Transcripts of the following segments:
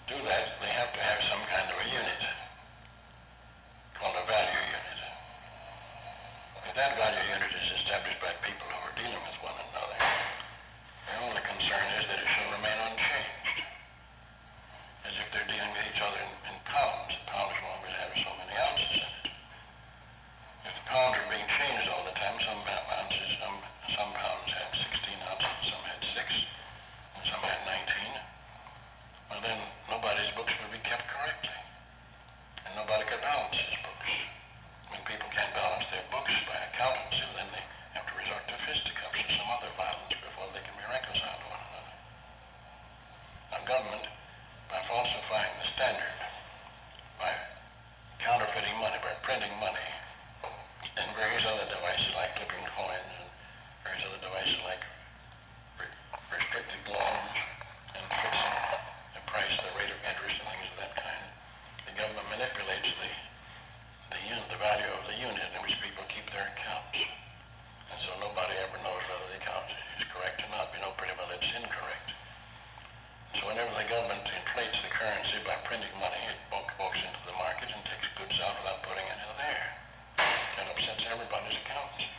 do that, they have to have some kind of a unit called a value unit. If that value unit is established by people who are dealing with one another, their only concern is that it shall remain unchanged, as if they're dealing with each other in pounds. Pounds will always have so many ounces in it. If the pounds are being changed all the time, some pounds had 16 ounces, some had 6, and some had 19, well then nobody's books will be kept correctly, and nobody can balance his books. When people can't balance their books by accountancy, then they have to resort to fisticuffs or some other violence before they can be reconciled to one another. Now government, by falsifying the standard, by counterfeiting money, by printing money, and various other devices like clipping coins and various other devices like restricted loans and fixing the price, the rate of interest and things of that kind, the government manipulates the value of the unit in which people keep their accounts. And so nobody ever knows whether the account is correct or not. We know pretty well it's incorrect. So whenever the government inflates the currency by printing money, it bulks into the market and takes goods out without putting it in there. That upsets everybody's accounts.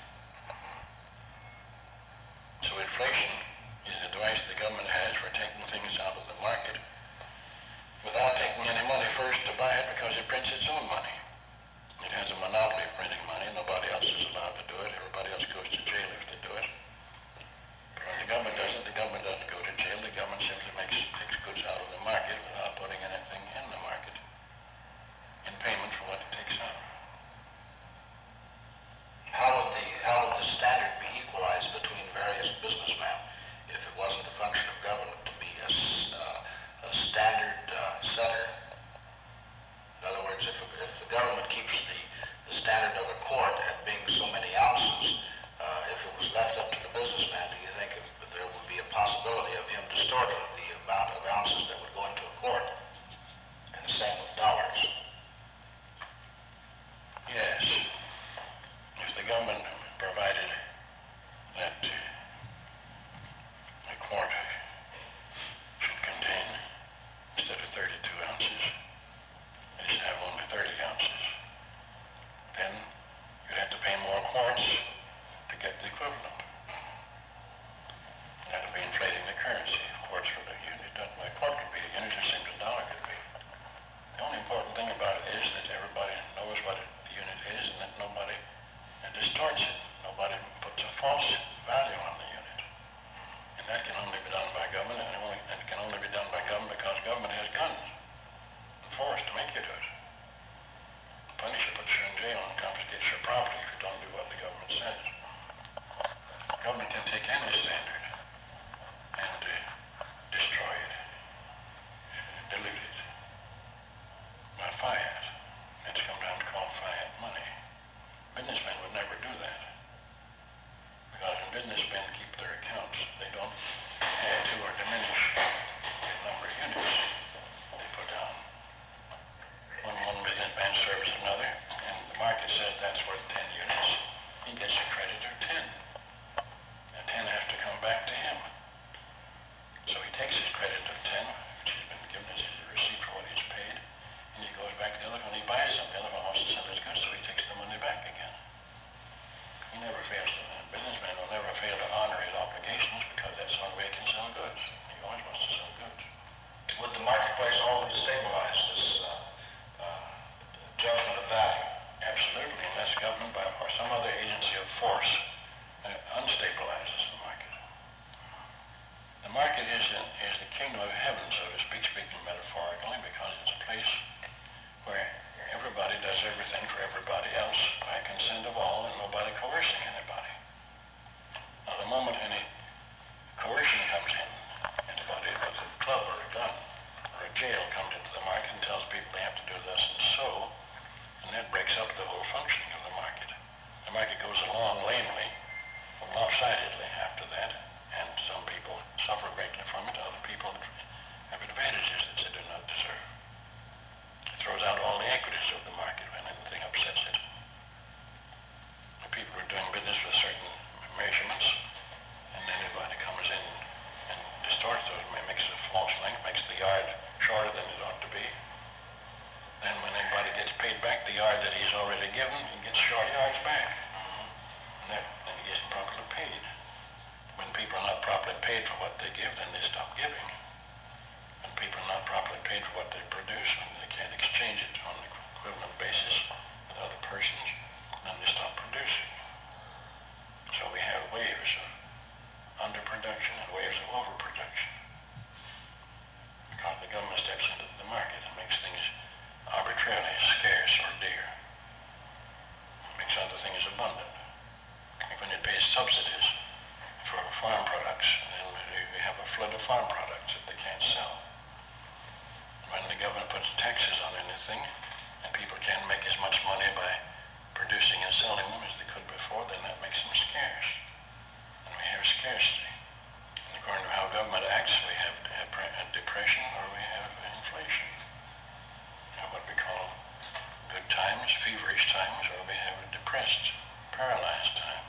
So inflation is a device the government has for taking things out of the market without taking any money first to buy it, because it prints its own money. It has a monopoly of printing money. Nobody else is allowed to do it. Everybody else goes to jail if they do it. But when the government does it, the government doesn't go to jail. The government simply takes goods out of the market without putting anything in the market in payment for what it takes out. How would the standard be equalized between various businessmen if it wasn't the function of government to be a standard setter? In other words, if the government keeps the standard of a quart at being so many ounces, if it was left up to the businessman, do you think that there would be a possibility of him distorting the amount of ounces that would go into a quart? And the same with dollars. Yes. If the government provided that a quart should contain, instead of 32 ounces, it should have only 30 ounces, then you'd have to pay more quarts to get the equivalent. That would be inflating the currency. Quarts for the unit. A quart could be a unit the same as a dollar could be. The only important thing about it is that everybody knows what the unit is, and that nobody distorts it. Nobody puts a false value on the unit. And that can only be done by government, and it can only be done by government because government has guns and force to make you do it. Punish you, puts you in jail, and confiscates your property if you don't do what the government says. Government can take any standard and destroy it, dilute it, modify it. It's sometimes called fiat money. Businessmen would never do that, because when businessmen keep their accounts, they don't add to or diminish the number of units they put down. One businessman serves another, and the market says that's worth 10 units. He gets a credit of 10. And 10 has to come back to him. So he takes his credit of 10, which has been given as a receipt for what he's paid, and he goes back to the other one. He buys something. The other one wants to sell his goods, so he takes the money back again. He never fails to, a businessman will never fail to honor his obligations, because that's the only way he can sell goods. He always wants to sell goods. Would the marketplace always stabilize this judgment of value? Absolutely, unless government or some other agency of force unstabilizes the market. The market is the kingdom of heaven, so to speak, speaking metaphorically, because it's a place where everybody does everything for everybody else by consent of all, and nobody coercing anybody. Now, the moment any coercion comes in, anybody with a club or a gun or a jail comes into the market and tells people they have to do this and so, and that breaks up the whole functioning of the market. The market goes along lamely, or lopsidedly after that, and some people suffer greatly from it, other people have advantages that they do not deserve. It throws out all the equities of the market when anything upsets it. The people are doing business with certain measurements, and anybody comes in and distorts those, makes a false length, makes the yard shorter than it ought to be. Then when anybody gets paid back the yard that he's already given, he gets short yards back. And he gets properly paid. When people are not properly paid for what they give, then they stop giving. When people are not properly paid for what they produce, and they can't exchange it on an equivalent basis with other persons, then they stop producing. So we have waves of underproduction and waves of overproduction. Because the government steps into the market and makes things arbitrarily scarce or dear. It makes other things abundant. When it pays subsidies for farm products, then we have a flood of farm products that they can't sell. When the government puts taxes on anything, and people can't make as much money by producing and selling them as they could before, then that makes them scarce. And we have scarcity. And according to how government acts, we have depression or we have inflation. We have what we call good times, feverish times, or we have depressed, paralyzed times.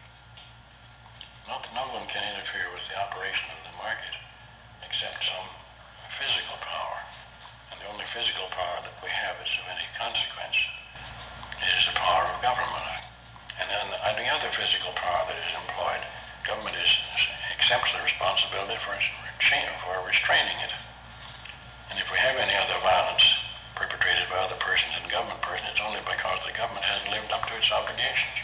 No one can interfere with the operation of the market except some physical power. And the only physical power that we have is of any consequence is the power of government. And then the other physical power that is employed, government accepts the responsibility for restraining it. And if we have any other violence perpetrated by other persons than government persons, it's only because the government hasn't lived up to its obligations.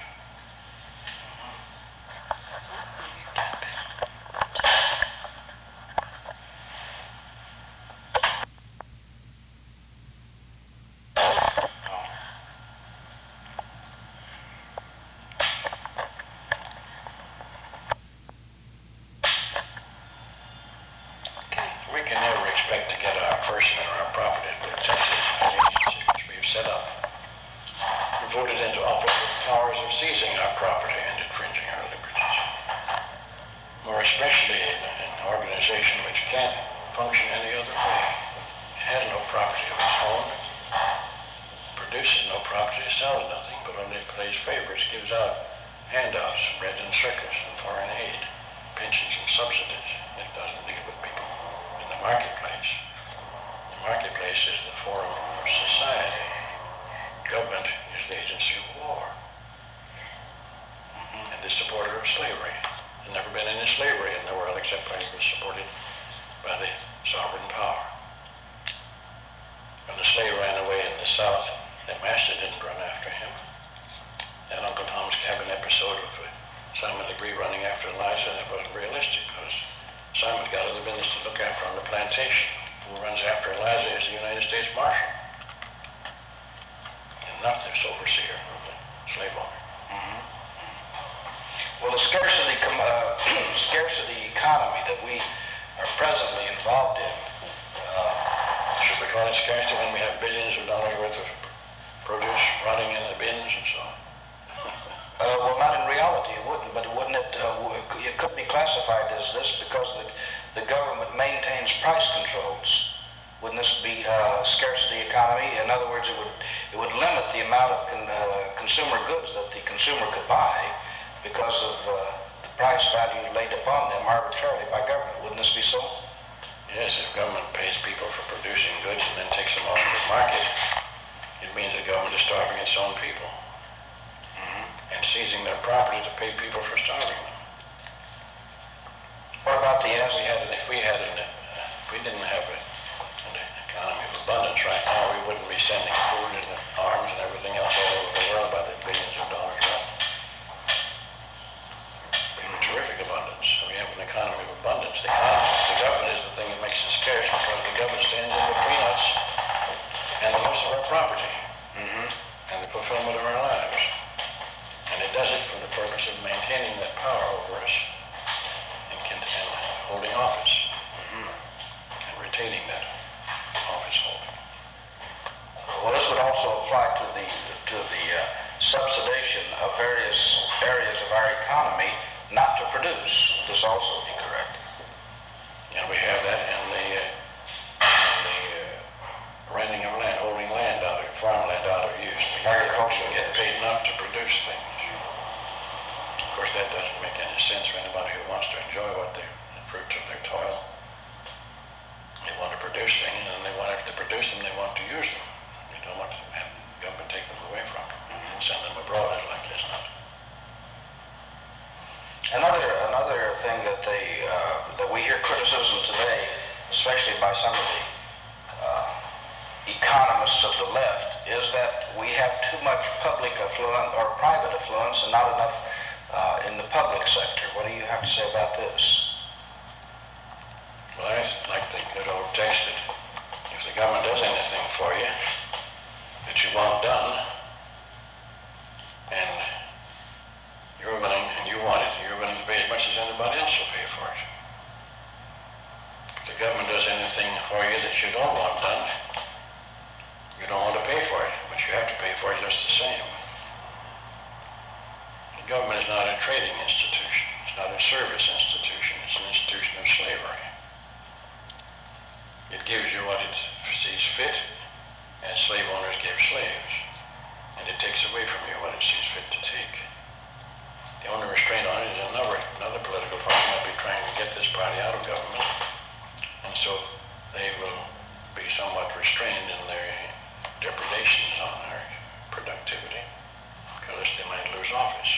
We can never expect to get our person or our property with excessive agencies which we've set up. We're voted into office with powers of seizing our property and infringing our liberties. More especially in an organization which can't function any other way. It has no property of its own, produces no property, sells nothing, but only plays favors, gives out handouts, bread and circus and foreign aid, pensions and subsidies. It doesn't deal with people in the marketplace. The marketplace is the forum of society. Government is the agency of war. And the supporter of slavery. There's never been any slavery in the world except when it was supported by the sovereign power. When the slave ran away in the South, the master didn't run after him. That Uncle Tom's Cabin episode of Simon Legree running after Eliza, that wasn't realistic because Simon's got other business to look after on the plantation. Who runs after Eliza is the United States Marshal, and not the overseer of the slave owner. Well, the scarcity economy that we are presently involved in, Should we call it scarcity when we have billions of dollars worth of produce rotting in the bins and so on? well, not in reality, it wouldn't, but wouldn't it, it could be classified as this because the government maintains price controls. Wouldn't this be scarcity economy? In other words, it would limit the amount of consumer goods that the consumer could buy because of the price value laid upon them arbitrarily by government. Wouldn't this be so? Yes, if government pays people for producing goods and then takes them off the market, it means the government is starving its own people and seizing their property to pay people for starving them. What about the If we didn't have an economy of abundance right now, we wouldn't be sending food and arms and everything else all over the world by the billions of dollars. We have a terrific abundance. We have an economy of abundance. The government is the thing that makes it scarce because the government stands in between us and the use of our property and the fulfillment of our lives. And it does it for the purpose of maintaining that power over us and holding office and retaining that office holding. Well, this would also apply to the subsidization of various areas of our economy not to produce. Would this also be correct? And we have that in the renting of land, holding land out of farm we have too much public affluence or private affluence and not enough in the public sector. What do you have to say about this? Well, I like the good old text that if the government does anything for you that you want done, and you're willing, and you want it, and you're willing to pay as much as anybody else will pay for it. If the government does anything for you that you don't want done, you don't want to pay for it, but you have to pay for it just the same. The government is not a trading institution. It's not a service institution. It's an institution of slavery. It gives you what it sees fit, as slave owners give slaves. And it takes away from you what it sees fit to take. The only restraint on it is another political party might be trying to get this party out of government. And so they will be somewhat restrained in their depredations on their productivity, because they might lose office.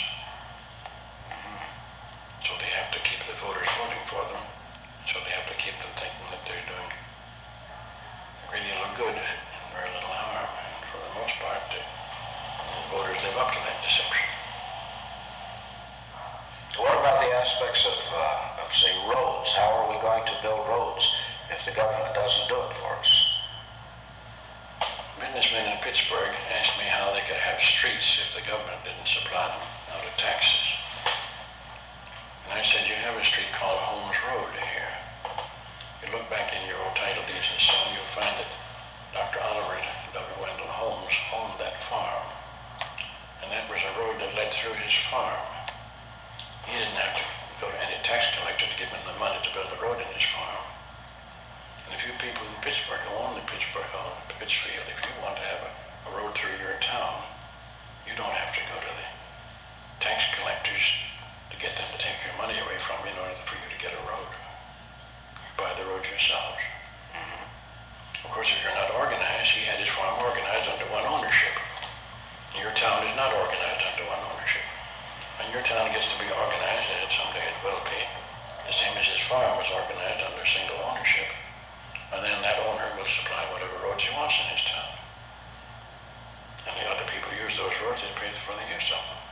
So they have to keep the voters voting for them. So they have to keep them thinking that they're doing a great deal of good and very little harm. And for the most part, the voters live up to that deception. What about the aspects of say, roads? How are we going to build roads if the government doesn't do it for us? Businessmen in Pittsburgh asked me how they could have streets if the government didn't supply them out of taxes. And I said, you have a street called Holmes Road here. You look back in your old title deeds and so on, you'll find that Dr. Oliver W. Wendell Holmes owned that farm. And that was a road that led through his farm. He didn't have to go to any tax collector to give him the money to build a road in his farm. And if you people in Pittsburgh who own the Pittsfield, if you want to have a road through your town, you don't have to go to the tax collectors to get them to take your money away from you in order for you to get a road. You buy the road yourselves. Of course, if you're not organized, he had his farm organized under one ownership. Your town is not organized under one ownership. When your town gets to be organized, and someday it will be, the same as his farm was organized under single ownership, and then that owner will supply whatever roads he wants in his town. And the other people use those roads, they pay for the use of them.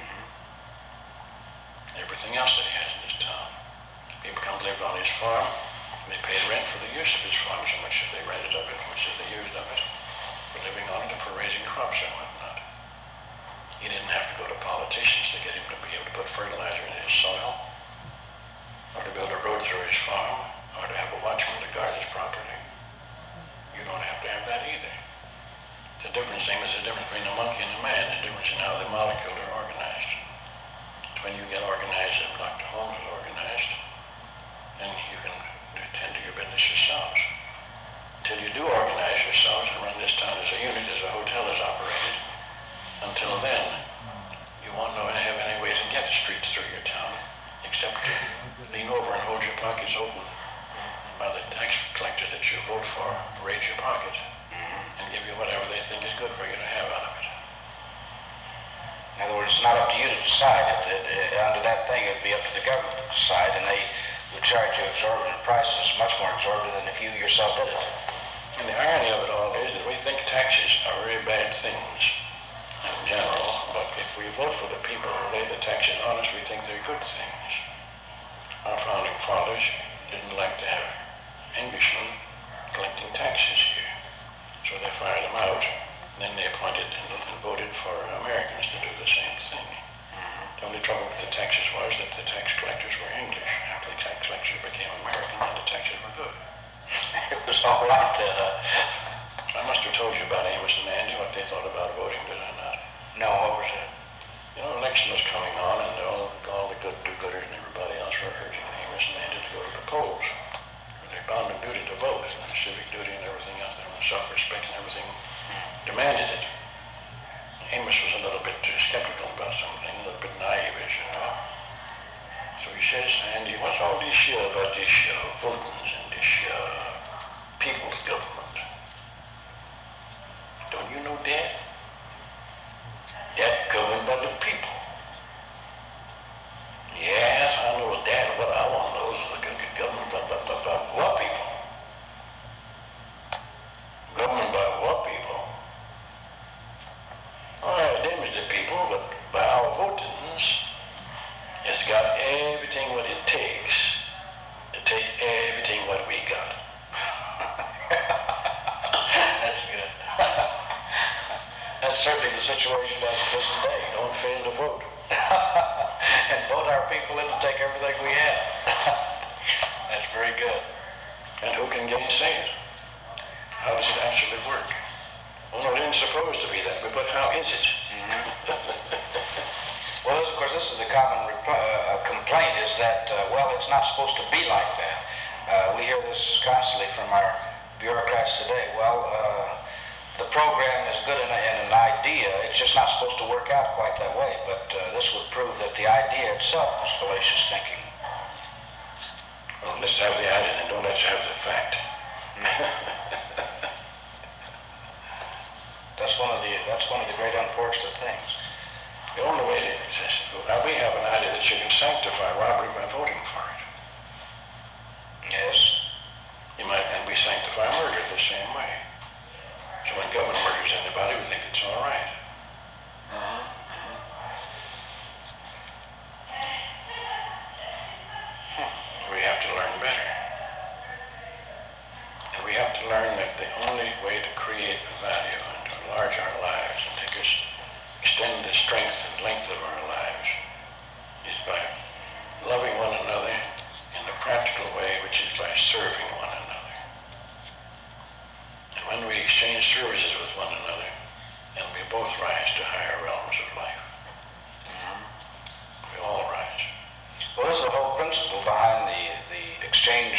Everything else that he has in his town. People come to live on his farm, and they pay rent for the use of his farm, so much as they rented of it, much as they used of it, for living on it and for raising crops and whatnot. He didn't have to go to politicians to get him to be able to put fertilizer in his soil, or to build a road through his farm, or to have a watchman to guard his property. You don't have to have that either. It's a different thing. There's a difference between a monkey and a man. There's a difference in how the molecules are organized. It's when you get organized, and Dr. Holmes is organized, then you can attend to your business yourselves. Until you do organize yourselves and run this town as a unit, as a hotel is operated, until then, you won't know have any way to get streets through your town, except to lean over and hold your pockets open by the tax collectors that you vote for, raise your pocket, and give you whatever they think is good for you to have out of it. In other words, it's not up to you to decide. Under that thing, it'd be up to the government to decide, and they would charge you exorbitant prices, much more exorbitant than if you yourself did it. And the irony of it all is that we think taxes are very bad things in general, but if we vote for the people who lay the taxes on us, we think they're good things. Our founding fathers didn't like to have Englishmen collecting taxes here, so they fired them out, and then they appointed and voted for Americans to do the same thing. The only trouble with the taxes was that the tax collectors were English. After the tax collectors became American, then the taxes were good. It was all right. I must have told you about Amos and Andy, what they thought about voting, did I not? No, what was it? You know, election was coming on, and all the good do-gooders and everybody else were urging Amos and Andy to go to the polls. They're bound in duty to vote, and the civic duty and everything else, and self-respect and everything demanded it. Amos was a little bit skeptical about something, a little bit naive, as you know. So he says, Andy, what's all this about this votings and this people's government? Don't you know that? That's governed by the people. Yes, I know that. What I want to know is government by what people? Government by what people? certainly the situation as it is today. Don't fail to vote. And vote our people in to take everything we have. That's very good. And who can gainsay it? How does it actually work? Well, no, it isn't supposed to be that way, but how is it? Well, of course, this is the common complaint is that, well, it's not supposed to be like that. We hear this constantly from our bureaucrats today. Well, the program is good in an idea. It's just not supposed to work out quite that way. But this would prove that the idea itself is fallacious thinking. Well, let's have the idea and don't let's have the fact. That's one of the great unfortunate things. The only way to exist. We have an idea that you can sanctify robbery by voting for it. Yes. You might, and we sanctify murder the same way. So when government murders anybody, we think it's all right. We have to learn better. And we have to learn that the only way to create value and to enlarge our lives and to extend the strength and length of our lives is by loving one another in a practical way, which is by serving one another. And when we exchange services with one another, then we both rise to higher realms of life. We all rise. Well, this is the whole principle behind the exchange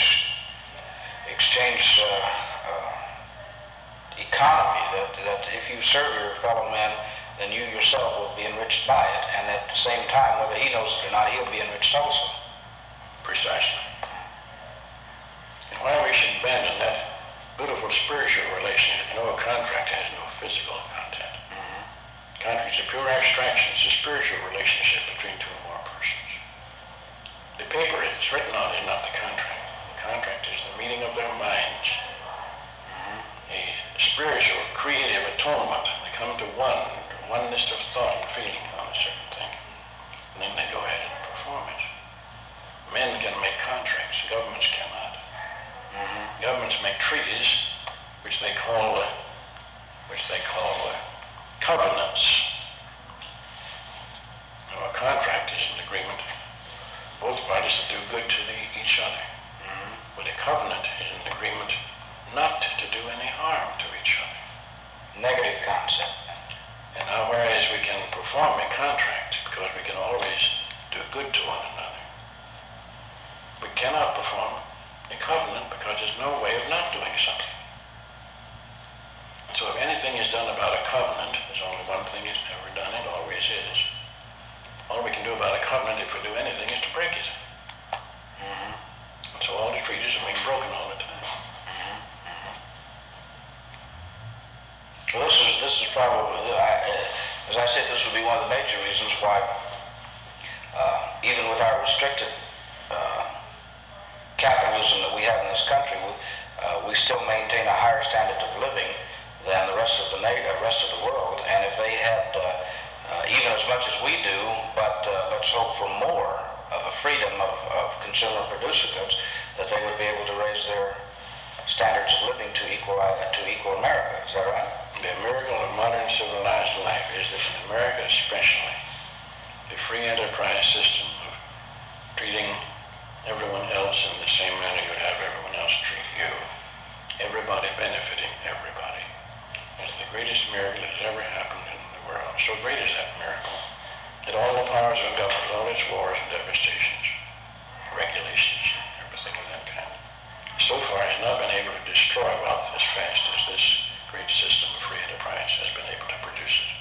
economy, that if you serve your fellow man, then you yourself will be enriched by it, and at the same time, whether he knows it or not, he'll be enriched also. Precisely. And why we should abandon that beautiful spiritual relationship. You know, a contract has no physical content. Contract is a pure abstraction. It's a spiritual relationship between two or more persons. The paper it's written on is not the contract. The contract is the meeting of their minds. A spiritual, creative atonement. They come to oneness of thought and feeling on a certain thing. And then they go ahead and perform it. Men can make contracts. Governments cannot. Governments make treaties, which they call covenants. Now, a contract is an agreement. Both parties to do good to each other. But a covenant is an agreement not to do any harm to each other. Negative concept. And now, whereas we can perform a contract because we can always do good to one another, we cannot perform a covenant because there's no way of not doing something. So if anything is done about a covenant, there's only one thing it's never done, it always is. All we can do about a covenant, if we do anything, is to break it. And so all the treaties are being broken all the time. Well, this is probably, as I said, this would be one of the major reasons why, even with our restricted capitalism that we have in this country, we still maintain a higher standard of living than the rest of the world. And if they had even as much as we do, but so for more of a freedom of consumer producer goods, that they would be able to raise their standards of living to equal America. Is that right? The miracle of modern civilized life is that in America especially, the free enterprise system of treating everyone else in the same manner you would have everyone else treat you, everybody benefiting everybody, is the greatest miracle that has ever happened in the world. So great is that miracle that all the powers of government, all its wars and devastations, regulations, everything of that kind, so far has not been able to destroy wealth as fast as this great system of free enterprise has been able to produce it.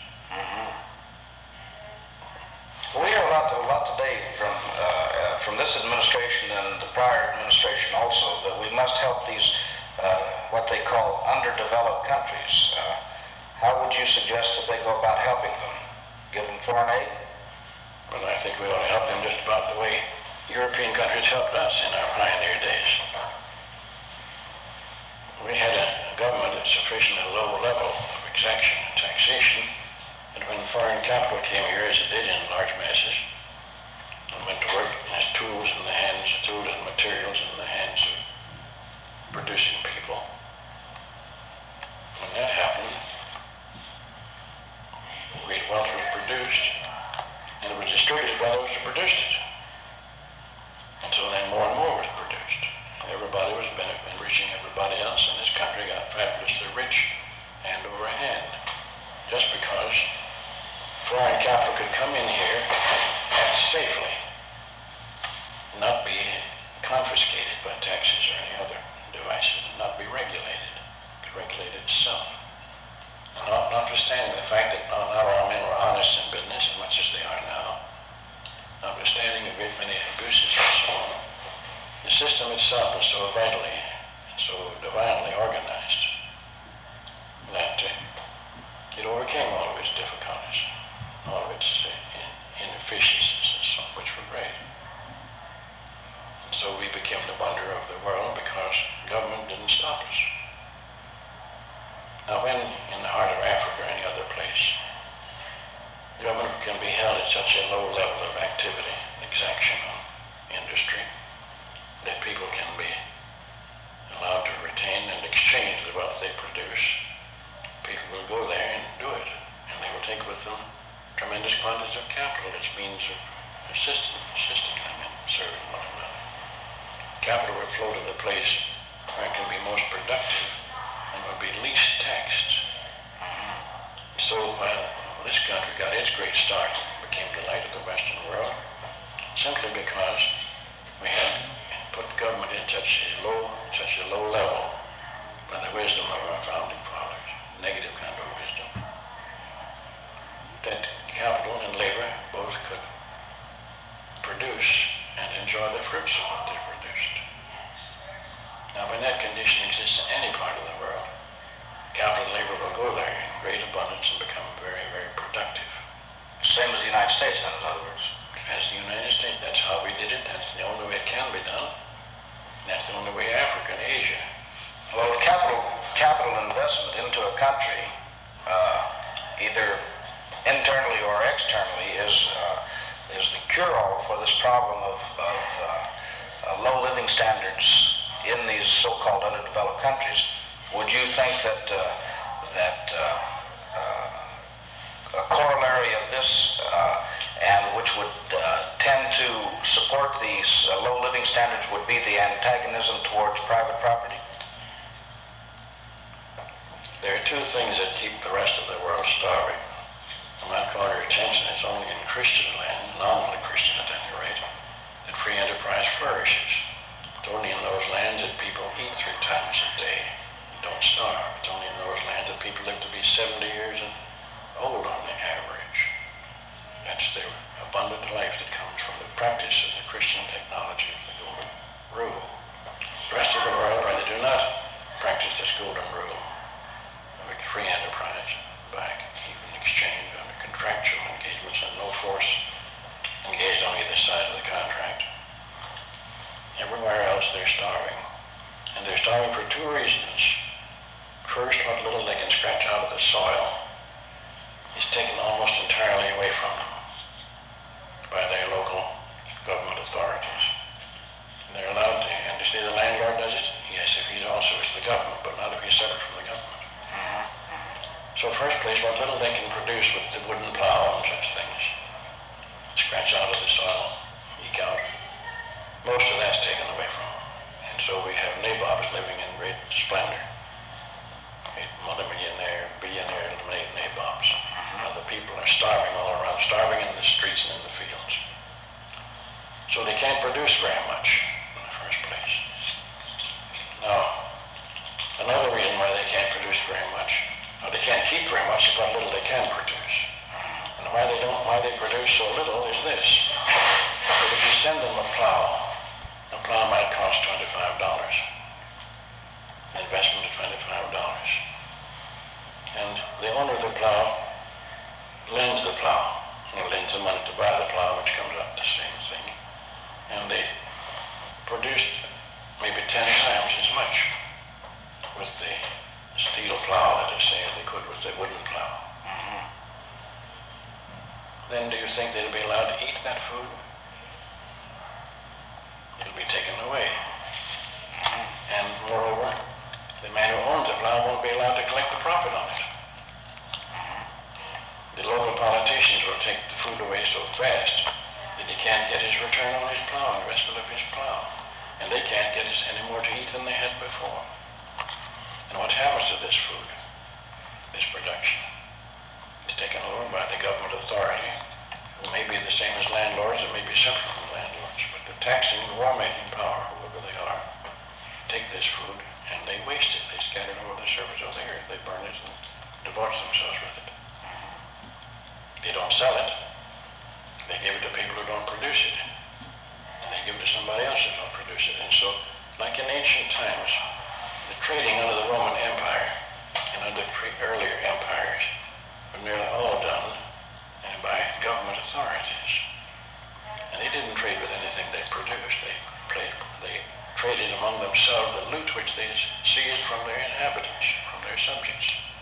Well, we hear a lot today from this administration and the prior administration also, that we must help these what they call underdeveloped countries. How would you suggest that they go about helping them? Give them foreign aid? Well, I think we ought to help them just about the way European countries helped us in our pioneer days. We had a government at sufficiently low level of exaction and taxation, and when foreign capital came here, as it did in large masses, and went to work as tools in the hands, tools and materials in the hands of producing people, when that happened, Now when in the heart of Africa or any other place, government can be held at such a low level of activity, exaction on industry, that people can be allowed to retain and exchange the wealth they produce, people will go there and do it, and they will take with them tremendous quantities of capital as means of assisting them in serving one another. Capital will flow to the place where it can be most productive and will be least taxed. So this country got its great start, became the light of the Western world, simply because we had put government in such a low level by the wisdom of our founding fathers, negative kind of wisdom, that capital and labor both could produce and enjoy the fruits of what they produced. Now when that condition exists in any part of the world, capital and labor will go there in great abundance and become very, very productive. Same as the United States, then, in other words. As the United States, that's how we did it. That's the only way it can be done. And that's the only way Africa and Asia. Well, capital investment into a country, either internally or externally, is the cure-all for this problem of low living standards in these so-called underdeveloped countries. Would you think that a corollary of this, and which would tend to support these low living standards, would be the antagonism towards private property? There are two things that keep the rest of the world starving. I'm not calling your attention, it's only in Christian land, nominally Christian at any rate, that free enterprise flourishes. It's only in those lands that people eat 3 times a day, don't starve. It's only in those lands that people live to be 70 years old on the average. That's the abundant life that comes from the practice of the Christian technology of the Golden Rule. The rest of the world rather do not practice this Golden Rule of free enterprise by even exchange under contractual engagements and no force engaged on either side of the contract. Everywhere else they're starving. And they're starving for 2 reasons. First, what little they can scratch out of the soil is taken almost entirely away from them by their local government authorities. And they're allowed to, and you say the landlord does it? Yes, if he's also is the government, but not if he's separate from the government. So first place, what little they can produce with the wooden plow and such things, scratch out of the soil, eke out, most of that's taken away from them. And so we have nabobs living in great splendor. Multimillionaire, billionaire, nabobs. Now the people are starving all around, starving in the streets and in the fields. So they can't produce very much in the first place. Now, another reason why they can't produce very much, or they can't keep very much, is what little they can produce. And why they produce so little is this. That if you send them a plow might cost $25. An investment of $25. And the owner of the plow lends the plow. He lends the money to buy the plow, which comes out the same thing. And they produced maybe 10 times as much with the steel plow, let us say, as they could with the wooden plow. Then do you think they'd be allowed to eat that food? It'll be taken away. And moreover, the man who owns the plow won't be allowed to collect the profit on it. The local politicians will take the food away so fast that he can't get his return on his plow and the rest of his plow. And they can't get any more to eat than they had before. And what happens to this food, this production, is taken over by the government authority, who may be the same as landlords or may be separate from landlords, but the taxing, the war-making power, whoever they are, take this food and they waste it. They scatter it over the surface of the earth. They burn it and divorce themselves with it. They don't sell it. They give it to people who don't produce it. And they give it to somebody else who don't produce it. And so, like in ancient times, the trading under the Roman Empire and under earlier empires were nearly all done by government authorities. And they didn't trade with anything they produced. They traded among themselves the loot which they seized from their inhabitants, from their subjects.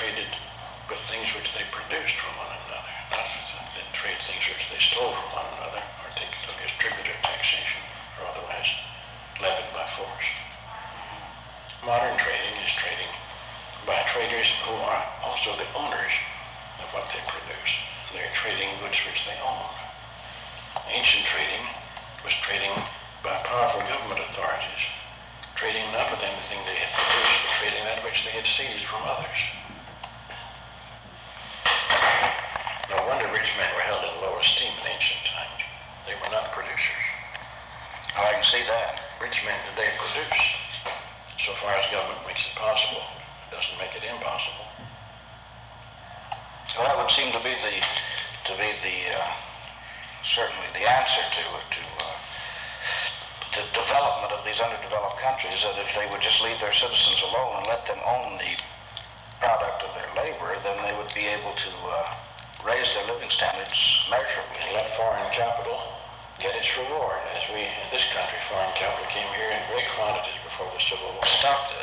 traded with things which they produced from one another, not that trade things which they stole from one another or took as tribute or taxation or otherwise levied by force. Modern trading is trading by traders who are also the owners of what they produce. They're trading goods which they own. Ancient trading was trading by powerful government authorities, trading not with anything they had produced, but trading that which they had seized from others. No wonder rich men were held in low esteem in ancient times. They were not producers. Oh, I can see that. Rich men today produce, so far as government makes it possible. It doesn't make it impossible. Well, that would seem to be certainly the answer to the development of these underdeveloped countries, that if they would just leave their citizens alone and let them own the product of their labor, then they would be able to raise their living standards measurably. And let foreign capital get its reward. As we, in this country, foreign capital came here in great quantities before the Civil War. Stopped